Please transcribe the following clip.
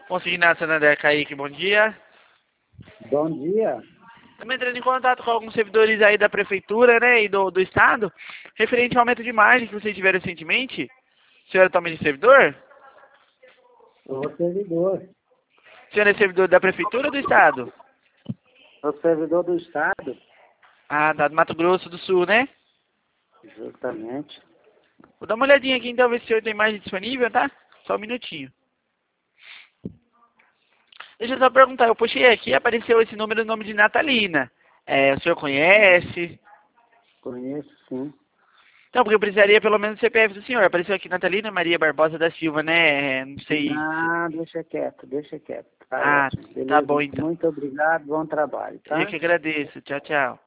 Consignado Santander, Kaique, bom dia. Bom dia. Estamos entrando em contato com alguns servidores aí da prefeitura, né, e do estado, referente ao aumento de margem que vocês tiveram recentemente. O senhor é atualmente servidor? Sou servidor. O senhor é servidor da prefeitura ou do estado? Sou servidor do Estado. Ah, tá, do Mato Grosso do Sul, né? Justamente. Vou dar uma olhadinha aqui então, ver se o senhor tem margem disponível, tá? Só um minutinho. Deixa eu só perguntar, eu puxei aqui e apareceu esse número, o nome de Natalina. O senhor conhece? Conheço, sim. Então, porque eu precisaria pelo menos do CPF do senhor. Apareceu aqui Natalina Maria Barbosa da Silva, né? Não sei. Ah, deixa quieto, deixa quieto. Tá Ah, ótimo. tá Beleza? bom então. Muito obrigado, bom trabalho, Eu tá? que agradeço. Tchau, tchau.